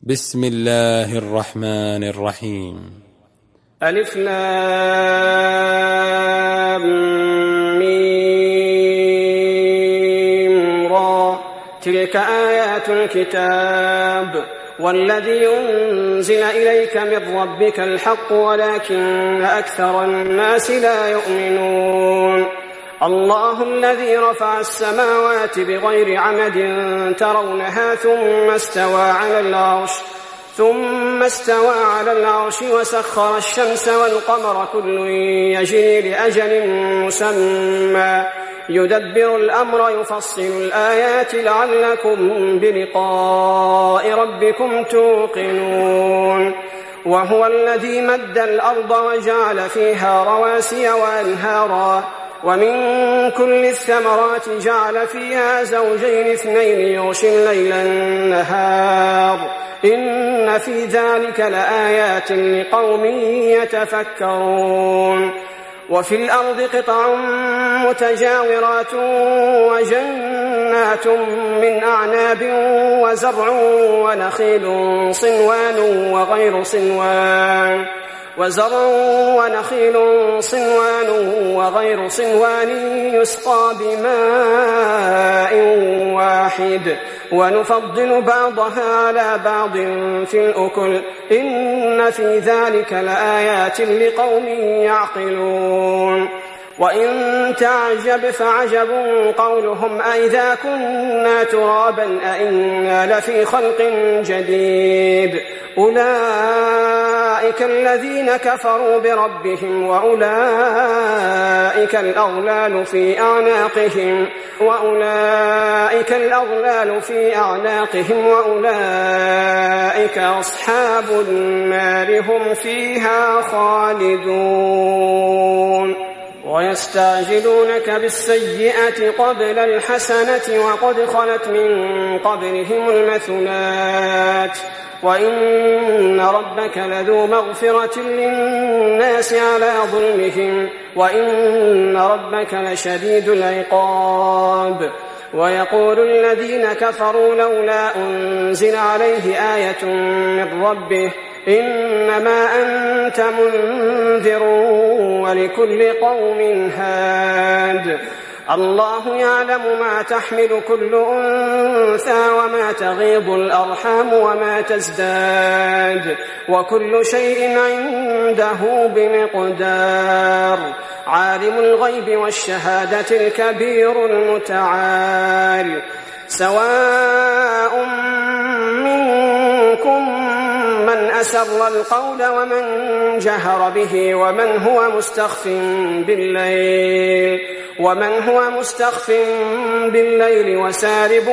بسم الله الرحمن الرحيم. ألف لام ميم را تلك آيات الكتاب والذي أنزل إليك من ربك الحق ولكن أكثر الناس لا يؤمنون. الله الذي رفع السماوات بغير عمد ترونها ثم استوى على العرش وسخر الشمس والقمر كل يجري لأجل مسمى يدبر الأمر يفصل الآيات لعلكم بلقاء ربكم توقنون. وهو الذي مد الأرض وجعل فيها رواسي وأنهارا ومن كل الثمرات جعل فيها زوجين اثنين يغشي الليل النهار إن في ذلك لآيات لقوم يتفكرون. وفي الأرض قطع متجاورات وجنات من أعناب وزرع ونخيل صنوان وغير صنوان يسقى بماء واحد ونفضل بعضها على بعض في الأكل إن في ذلك لآيات لقوم يعقلون. وإن تعجب فعجب قولهم أئذا كنا ترابا أئنا لفي خلق جديد أولئك الذين كفروا بربهم وأولئك الأغلال في أعناقهم وأولئك أصحاب النار هم فيها خالدون. ويستعجلونك بالسيئة قبل الحسنة وقد خلت من قبلهم المثلات وإن ربك لذو مغفرة للناس على ظلمهم وإن ربك لشديد العقاب. ويقول الذين كفروا لولا أنزل عليه آية من ربه إنما أنت منذر ولكل قوم هاد. الله يعلم ما تحمل كل أنثى وما تغيض الأرحام وما تزداد وكل شيء عنده بمقدار. عالم الغيب والشهادة الكبير المتعال. سواء منكم من أسر القول ومن جهر به ومن هو مستخف بالليل وسارب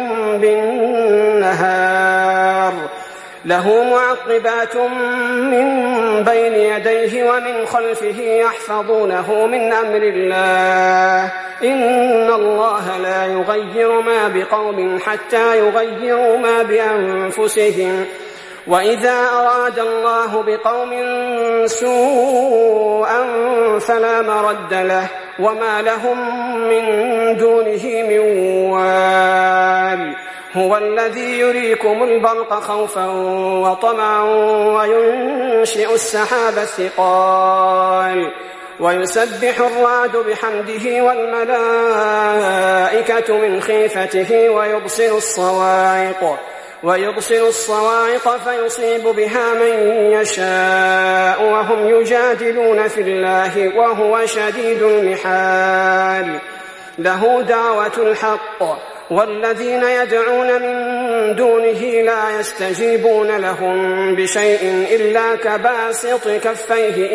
بالنهار. له معقبات من بين يديه ومن خلفه يحفظونه من أمر الله إن الله لا يغير ما بقوم حتى يغيروا ما بأنفسهم وإذا أراد الله بقوم سوءا فلا مرد له وما لهم من دونه من وال. هو الذي يريكم البرق خوفا وطمعا وينشئ السحاب الثقال ويسبح الرعد بحمده والملائكة من خيفته ويبصر الصواعق فيصيب بها من يشاء وهم يجادلون في الله وهو شديد المحال. له دعوة الحق والذين يدعون من دونه لا يستجيبون لهم بشيء إلا كباسط كفيه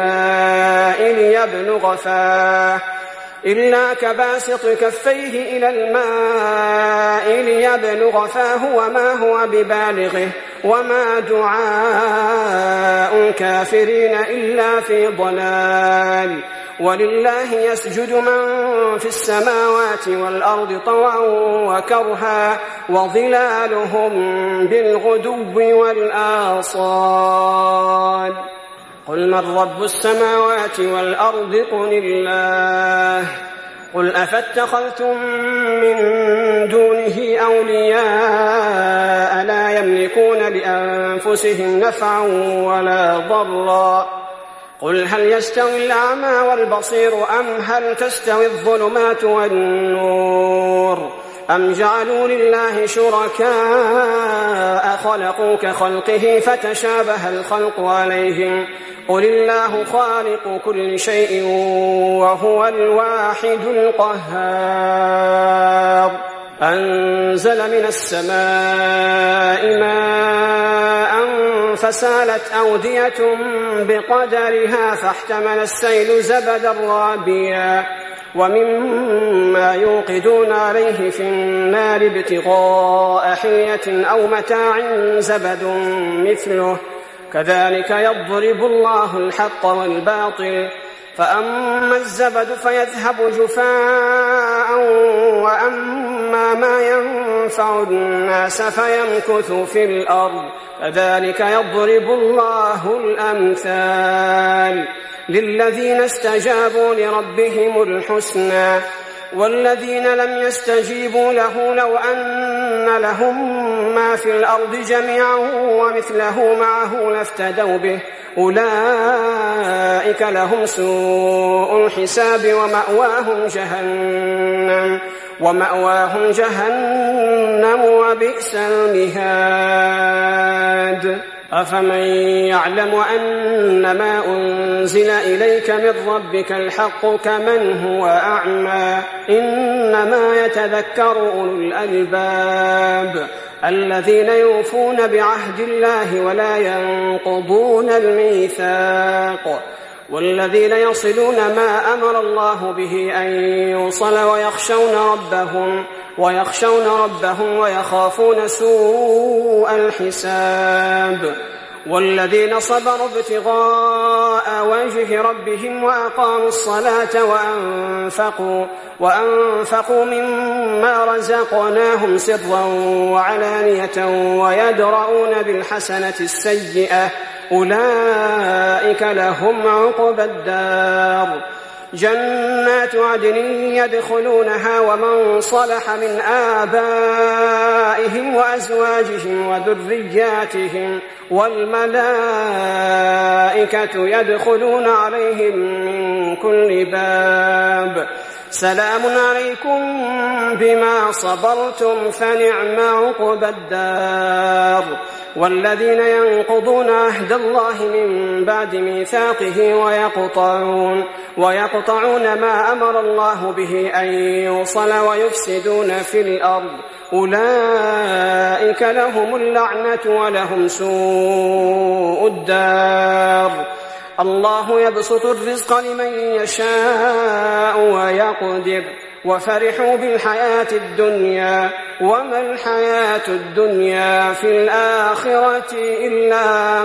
إلى الماء ليبلغ فاه وما هو ببالغه وما دعاء الكافرين إلا في ضلال. ولله يسجد من في السماوات والأرض طوعا وكرها وظلالهم بالغدو والآصال. قل من رب السماوات والأرض قل الله قل أفاتخذتم من دونه أولياء لا يملكون لأنفسهم نفعا ولا ضرا قل هل يستوي الأعمى والبصير أم هل تستوي الظلمات والنور أم جعلوا لله شركاء خلقوا كخلقه فتشابه الخلق عليهم قل الله خالق كل شيء وهو الواحد القهار أنزل من السماء ماء فسالت أودية بقدرها فاحتمل السيل زبدا رابيا ومما يوقدون عليه في النار ابتغاء حلية أو متاع زبد مثله كذلك يضرب الله الحق والباطل فأما الزبد فيذهب جفاء وأما ما ينفع الناس فيمكث في الأرض كذلك يضرب الله الأمثال للذين استجابوا لربهم الحسنى والذين لم يستجيبوا له لو أن لهم ما في الأرض جميعا ومثله معه لافتدوا به أولئك لهم سوء الحساب ومأواهم جهنم وبئس المهاد أفمن يعلم أن ما أنزل إليك من ربك الحق كمن هو أعمى إنما يتذكر أولو الألباب الذين يوفون بعهد الله ولا ينقضون الميثاق والذين يصلون ما أمر الله به أن يوصل ويخشون ربهم ويخافون سوء الحساب والذين صبروا ابتغاء وجه ربهم وأقاموا الصلاة وأنفقوا مما رزقناهم سرا وعلانية ويدرؤون بالحسنة السيئة أولئك لهم عقبى الدار جنات عدن يدخلونها ومن صلح من آبائهم وأزواجهم وذرياتهم والملائكة يدخلون عليهم من كل باب سلام عليكم بما صبرتم فنعم عقبى الدار والذين ينقضون عهد الله من بعد ميثاقه ويقطعون ما أمر الله به أن يوصل ويفسدون في الأرض أولئك لهم اللعنة ولهم سوء الدار الله يبسط الرزق لمن يشاء ويقدر وفرحوا بالحياة الدنيا وما الحياة الدنيا في الآخرة إلا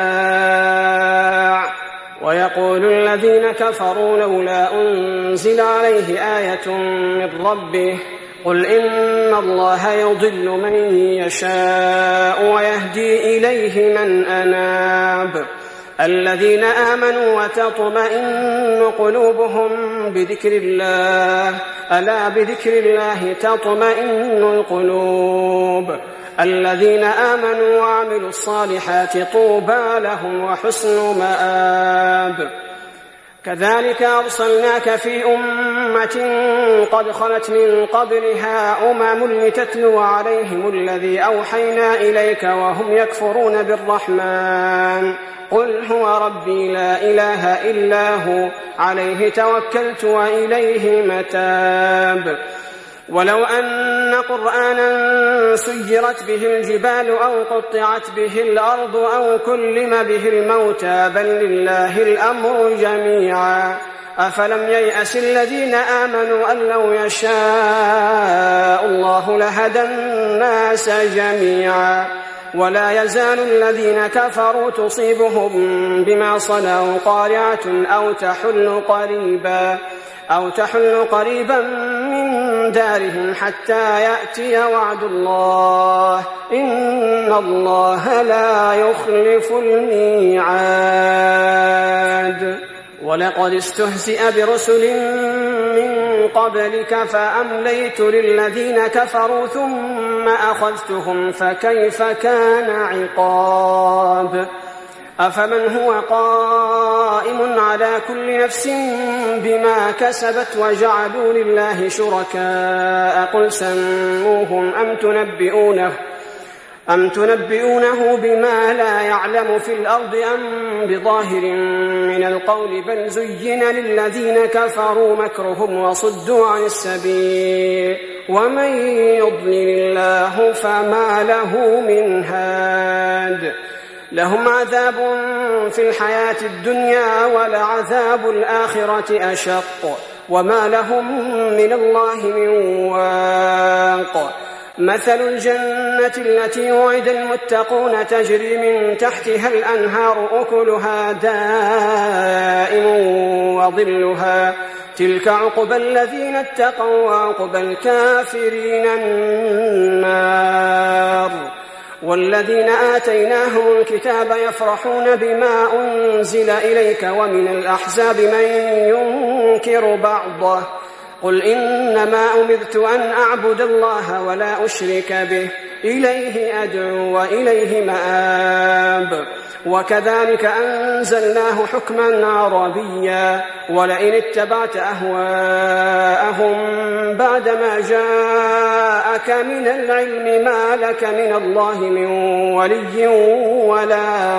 متاع ويقول الذين كفروا لولا أنزل عليه آية من ربه قل إن الله يضل من يشاء ويهدي إليه من أناب الذين آمنوا وتطمئن قلوبهم بذكر الله ألا بذكر الله تطمئن القلوب الذين آمنوا وعملوا الصالحات طوبى لهم وحسن مآب كذلك أرسلناك في أمة قد خلت من قبلها لتتلو عليهم الذي أوحينا إليك وهم يكفرون بالرحمن قل هو ربي لا إله إلا هو عليه توكلت وإليه متاب ولو أن قرآنا سيرت به الجبال أو قطعت به الأرض أو كلم به الموتى بل لله الأمر جميعا أفلم ييأس الذين آمنوا أن لو يشاء الله لهدى الناس جميعا ولا يزال الذين كفروا تصيبهم بما صنعوا قارعة أو تحل قريبا من دارهم حتى يأتي وعد الله إن الله لا يخلف الميعاد ولقد استهزئ برسل من قبلك فأمليت للذين كفروا ثم أخذتهم فكيف كان عقاب أفمن هو قائم على كل نفس بما كسبت وجعلوا لله شركاء قل سموهم أم تنبئونه بما لا يعلم في الأرض أم بظاهر من القول بل زين للذين كفروا مكرهم وصدوا عن السبيل ومن يضلل الله فما له من هاد لهم عذاب في الحياة الدنيا ولعذاب الآخرة أشق وما لهم من الله من واق مثل الجنة التي وعد المتقون تجري من تحتها الأنهار أكلها دائم وظلها تلك عقبى الذين اتقوا وعقبى الكافرين النار والذين آتيناهم الكتاب يفرحون بما أنزل إليك ومن الأحزاب من ينكر بعضه قل إنما أمرت أن أعبد الله ولا أشرك به إليه أدعو وإليه مآب وكذلك أنزلناه حكما عربيا ولئن اتبعت أهواءهم بعدما جاءك من العلم ما لك من الله من ولي ولا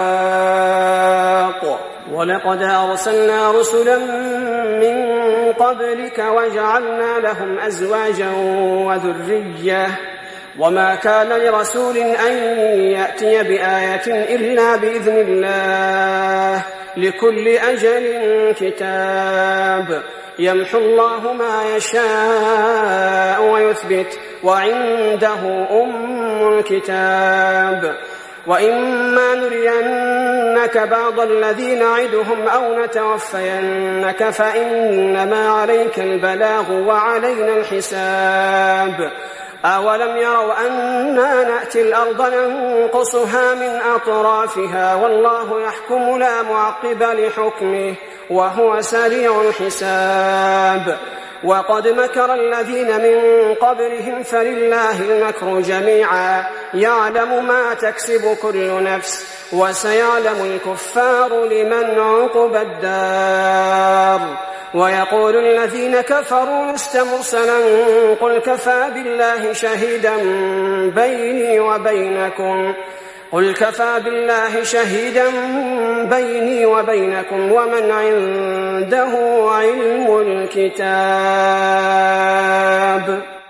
واق ولقد أرسلنا رسلا من قبلك وجعلنا لهم أزواجا وذرية وما كان لرسول أن يأتي بآية إلا بإذن الله لكل أجل كتاب يمحو الله ما يشاء ويثبت وعنده أم الكتاب وإما نرينك بعض الذي نعدهم أو نتوفينك فإنما عليك البلاغ وعلينا الحساب أولم يروا أنا نأتي الأرض ننقصها من أطرافها والله يحكم لا معقب لحكمه وهو سريع الحساب وقد مكر الذين من قبلهم فلله المكر جميعا يعلم ما تكسب كل نفس وسيعلم الكفار لمن عقبى الدار ويقول الذين كفروا لست مرسلا قل كفى بالله شهيدا بيني وبينكم ومن عنده علم الكتاب